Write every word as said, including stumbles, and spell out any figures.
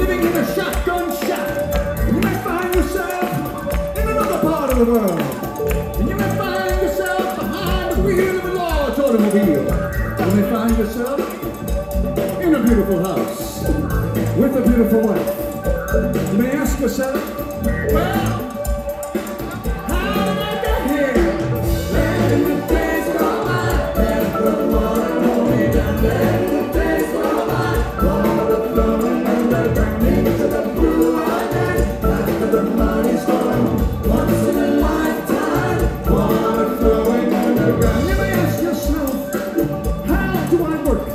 living in a shotgun shack. You may find yourself in another part of the world. And you may find yourself behind the wheel of a large automobile. You may find yourself in a beautiful house with a beautiful wife. You may ask yourself, well,